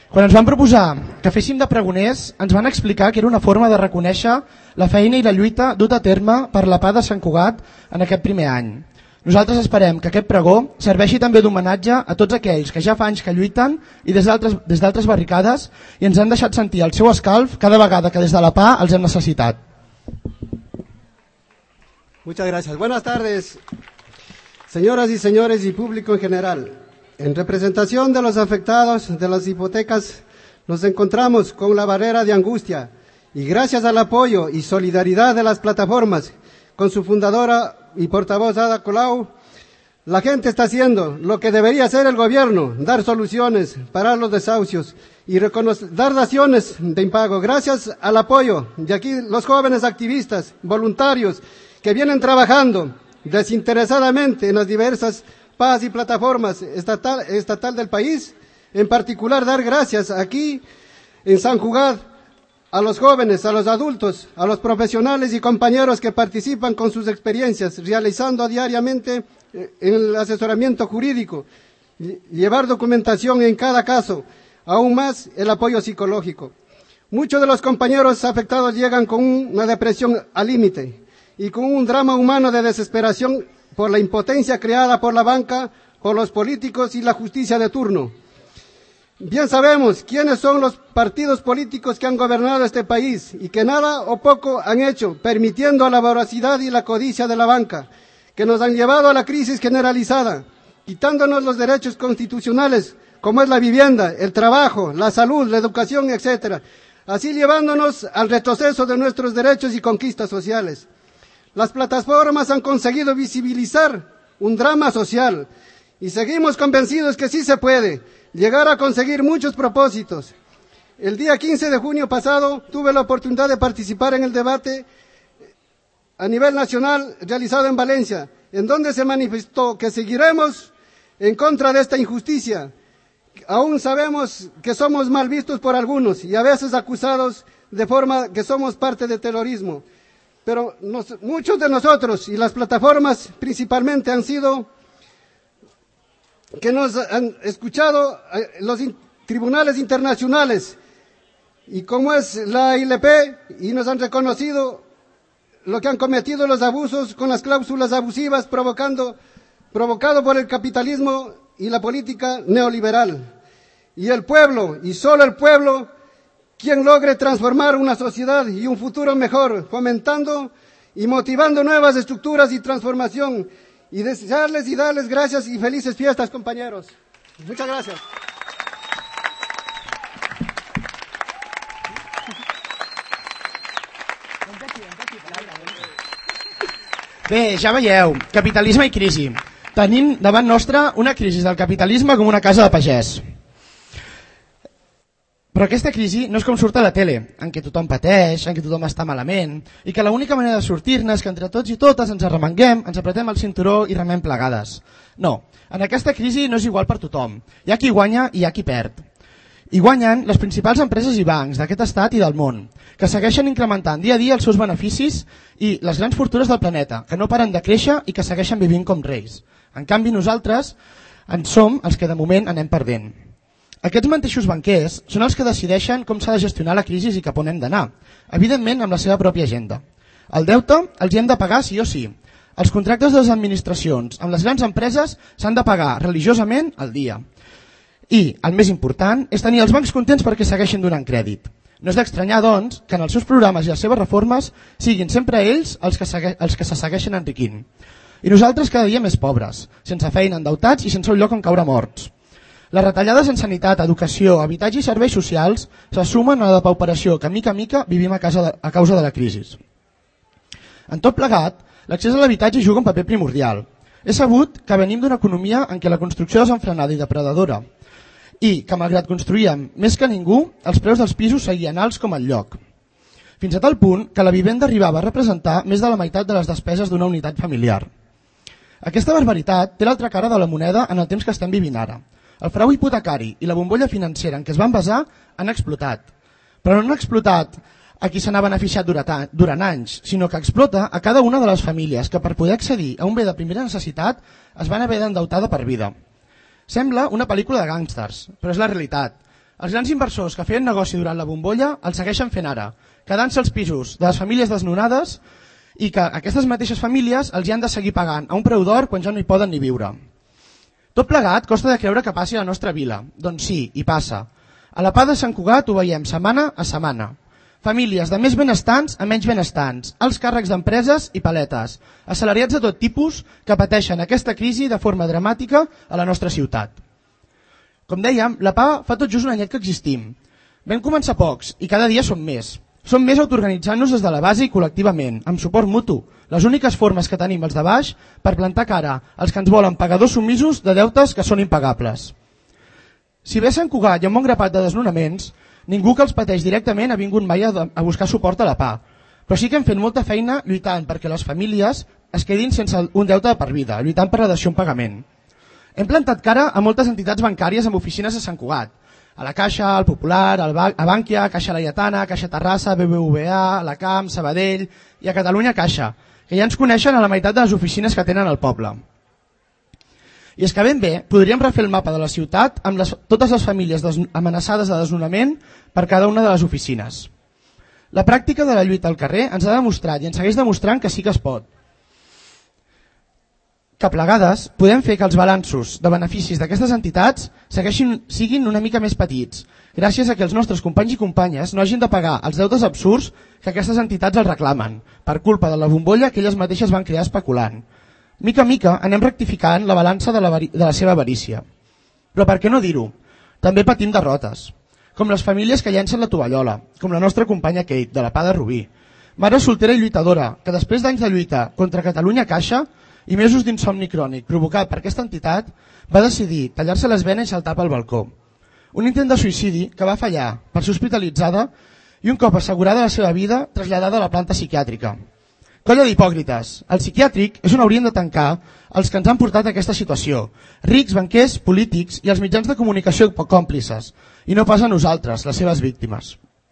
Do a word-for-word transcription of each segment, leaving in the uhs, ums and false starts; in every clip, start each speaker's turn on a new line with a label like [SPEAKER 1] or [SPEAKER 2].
[SPEAKER 1] Quan ens van proposar que féssim de pregoners, ens van explicar que era una forma de reconèixer la feina i la lluita duta a terme per la P A de Sant Cugat en aquest primer any. Nosaltres esperem que aquest pregó serveixi també d'homenatge a tots aquells que ja fa anys que lluiten i des d'altres barricades i ens han deixat sentir el seu escalf cada vegada que des de la P A els hem necessitat.
[SPEAKER 2] Muchas gracias. Buenas tardes, señoras y señores y público en general. En representación de los afectados de las hipotecas, nos encontramos con la barrera de angustia y gracias al apoyo y solidaridad de las plataformas, con su fundadora y portavoz Ada Colau, la gente está haciendo lo que debería hacer el gobierno, dar soluciones, parar los desahucios y dar daciones de impago. Gracias al apoyo de aquí los jóvenes activistas, voluntarios, que vienen trabajando desinteresadamente en las diversas P A S y plataformas estatal, estatal del país, en particular dar gracias aquí en San Cugat a los jóvenes, a los adultos, a los profesionales y compañeros que participan con sus experiencias, realizando diariamente el asesoramiento jurídico, llevar documentación en cada caso, aún más el apoyo psicológico. Muchos de los compañeros afectados llegan con una depresión al límite y con un drama humano de desesperación por la impotencia creada por la banca, por los políticos y la justicia de turno. Bien sabemos quiénes son los partidos políticos que han gobernado este país y que nada o poco han hecho, permitiendo la voracidad y la codicia de la banca, que nos han llevado a la crisis generalizada, quitándonos los derechos constitucionales, como es la vivienda, el trabajo, la salud, la educación, etcétera, así llevándonos al retroceso de nuestros derechos y conquistas sociales. Las plataformas han conseguido visibilizar un drama social y seguimos convencidos que sí se puede llegar a conseguir muchos propósitos. El día quince de junio pasado tuve la oportunidad de participar en el debate a nivel nacional realizado en Valencia, en donde se manifestó que seguiremos en contra de esta injusticia. Aún sabemos que somos mal vistos por algunos y a veces acusados de forma que somos parte del terrorismo. Pero nos, muchos de nosotros y las plataformas principalmente han sido que nos han escuchado eh, los in, tribunales internacionales y como es la I L P y nos han reconocido lo que han cometido los abusos con las cláusulas abusivas provocando, provocado por el capitalismo y la política neoliberal. Y el pueblo, y solo el pueblo, quien logre transformar una sociedad y un futuro mejor, fomentando y motivando nuevas estructuras y transformación. Y desearles y darles gracias y felices fiestas, compañeros. Muchas gracias.
[SPEAKER 1] Bé, ja veieu, capitalisme i crisi. Tenim davant nostre una crisi del capitalisme com una casa de pagès. Però aquesta crisi no és com surt a la tele, en què tothom pateix, en què tothom està malament, i que l'única manera de sortir-ne és que entre tots i totes ens arremanguem, ens apretem el cinturó i remem plegades. No, en aquesta crisi no és igual per tothom. Hi ha qui guanya i hi ha qui perd. I guanyen les principals empreses i bancs d'aquest estat i del món, que segueixen incrementant dia a dia els seus beneficis i les grans fortunes del planeta, que no paren de créixer i que segueixen vivint com reis. En canvi, nosaltres en som els que de moment anem perdent. Aquests mateixos banquers són els que decideixen com s'ha de gestionar la crisi i cap on hem d'anar, evidentment amb la seva pròpia agenda. El deute els hi hem de pagar sí o sí. Els contractes de les administracions amb les grans empreses s'han de pagar religiosament al dia. I, el més important, és tenir els bancs contents perquè segueixin donant crèdit. No és d'estranyar, doncs, que en els seus programes i les seves reformes siguin sempre ells els que, segue els que se segueixen enriquint. I nosaltres cada dia més pobres, sense feina, endeutats i sense un lloc on caure morts. Les retallades en sanitat, educació, habitatge i serveis socials se sumen a la depauperació que mica a mica vivim a, casa de, a causa de la crisi. En tot plegat, l'accés a l'habitatge juga un paper primordial. És sabut que venim d'una economia en què la construcció és enfrenada i depredadora i que, malgrat construïem més que ningú, els preus dels pisos seguien alts com el lloc. Fins a tal punt que la vivenda arribava a representar més de la meitat de les despeses d'una unitat familiar. Aquesta barbaritat té l'altra cara de la moneda en el temps que estem vivint ara. El frau hipotecari i la bombolla financera en què es van basar han explotat. Però no han explotat a qui se n'ha beneficiat durant anys, sinó que explota a cada una de les famílies que per poder accedir a un bé de primera necessitat es van haver d'endeutar de per vida. Sembla una pel·lícula de gàngsters, però és la realitat. Els grans inversors que feien negoci durant la bombolla el segueixen fent ara, quedant-se els pisos de les famílies desnonades i que aquestes mateixes famílies els hi han de seguir pagant a un preu d'or quan ja no hi poden ni viure. Tot plegat costa de creure que passi a la nostra vila. Doncs sí, hi passa. A la P A de Sant Cugat ho veiem setmana a setmana. Famílies de més benestants a menys benestants, alts càrrecs d'empreses i paletes, assalariats de tot tipus que pateixen aquesta crisi de forma dramàtica a la nostra ciutat. Com dèiem, la P A fa tot just un anyet que existim. Vam començar pocs i cada dia som més. Som més autoorganitzant-nos des de la base i col·lectivament, amb suport mutu, les úniques formes que tenim els de baix per plantar cara als que ens volen pagadors submisos de deutes que són impagables. Si bé a Sant Cugat hi ha un bon grapat de desnonaments, ningú que els pateix directament ha vingut mai a, a buscar suport a la P A. Però sí que hem fet molta feina lluitant perquè les famílies es quedin sense un deute de per vida, lluitant per la dació en pagament. Hem plantat cara a moltes entitats bancàries amb oficines a Sant Cugat, a la Caixa, al Popular, al ba a Bànquia, Caixa Laietana, Caixa Terrassa, B B V A, la Camp, Sabadell i a Catalunya Caixa, que ja ens coneixen a la meitat de les oficines que tenen al poble. I és que ben bé podríem refer el mapa de la ciutat amb les, totes les famílies amenaçades de desnonament per cada una de les oficines. La pràctica de la lluita al carrer ens ha demostrat i ens segueix demostrant que sí que es pot. Que a plegades podem fer que els balanços de beneficis d'aquestes entitats segueixin, siguin una mica més petits, gràcies a que els nostres companys i companyes no hagin de pagar els deutes absurds que aquestes entitats els reclamen, per culpa de la bombolla que elles mateixes van crear especulant. Mica a mica anem rectificant la balança de la, de la seva avarícia. Però per què no dir-ho? També patim derrotes, com les famílies que llencen la tovallola, com la nostra companya Kate, de la P A de Rubí, mare soltera i lluitadora, que després d'anys de lluita contra Catalunya Caixa i mesos d'insomni crònic provocat per aquesta entitat, va decidir tallar-se les venes i saltar pel balcó. Un intent de suïcidi que va fallar per ser hospitalitzada i un cop assegurada la seva vida traslladada a la planta psiquiàtrica. Colla d'hipòcrites, el psiquiàtric és on haurien de tancar els que ens han portat a aquesta situació, rics, banquers, polítics i els mitjans de comunicació còmplices, i no pas a nosaltres, les seves víctimes.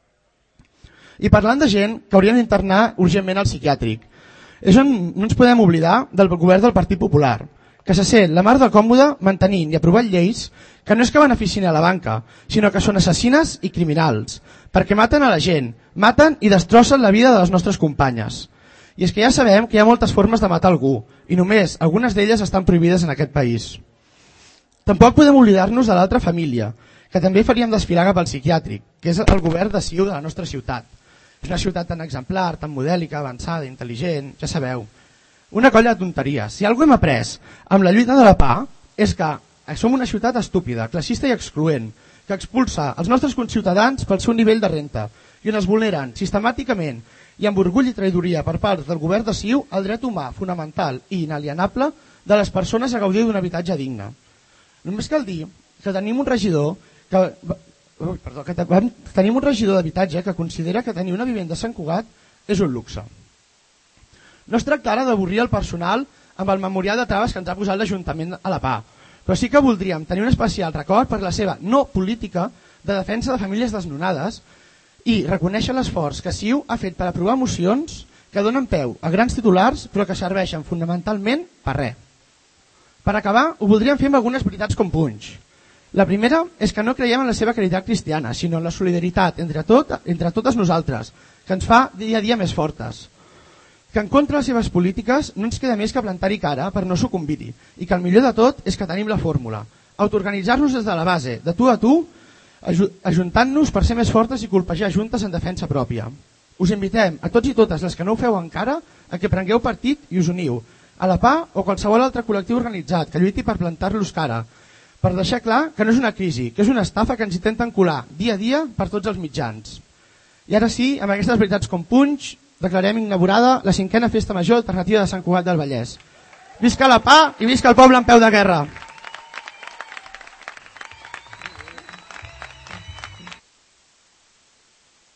[SPEAKER 1] I parlant de gent que haurien d'internar urgentment al psiquiàtric, és on no ens podem oblidar del govern del Partit Popular, que se sent la mar de còmode mantenint i aprovant lleis que no és que beneficien a la banca, sinó que són assassines i criminals, perquè maten a la gent, maten i destrossen la vida de les nostres companyes. I és que ja sabem que hi ha moltes formes de matar algú, i només algunes d'elles estan prohibides en aquest país. Tampoc podem oblidar-nos de l'altra família, que també faríem desfilar cap al psiquiàtric, que és el govern de C I U de la nostra ciutat. És una ciutat tan exemplar, tan modèlica, avançada, intel·ligent, ja sabeu. Una colla de tonteries. Si alguna hem après amb la lluita de la P A és que som una ciutat estúpida, classista i excloent, que expulsa els nostres conciutadans pel seu nivell de renta i on es vulneren sistemàticament i amb orgull i traïdoria per part del govern de C I U el dret humà fonamental i inalienable de les persones a gaudir d'un habitatge digne. Només cal dir que tenim un regidor que... Ui, perdó, que tenim un regidor d'habitatge que considera que tenir una vivenda a Sant Cugat és un luxe. No es tracta ara d'avorrir el personal amb el memorial de traves que ens ha posat l'Ajuntament a la P A, però sí que voldríem tenir un especial record per la seva no política de defensa de famílies desnonades i reconèixer l'esforç que C I U ha fet per aprovar mocions que donen peu a grans titulars però que serveixen fonamentalment per res. Per acabar, ho voldríem fer amb algunes veritats com punys. La primera és que no creiem en la seva caritat cristiana, sinó en la solidaritat entre, tot, entre totes nosaltres, que ens fa dia a dia més fortes. Que en contra de les seves polítiques no ens queda més que plantar-hi cara per no sucumbir-hi, i que el millor de tot és que tenim la fórmula. Autoorganitzar-nos des de la base, de tu a tu, ajuntant-nos per ser més fortes i colpejar juntes en defensa pròpia. Us invitem a tots i totes les que no ho feu encara a que prengueu partit i us uniu a la P A o qualsevol altre col·lectiu organitzat que lluiti per plantar-los cara, per deixar clar que no és una crisi, que és una estafa que ens intenten colar dia a dia per tots els mitjans. I ara sí, amb aquestes veritats com punys, declarem inaugurada la cinquena Festa Major Alternativa de Sant Cugat del Vallès. Visca la P A i visca el poble en peu de guerra!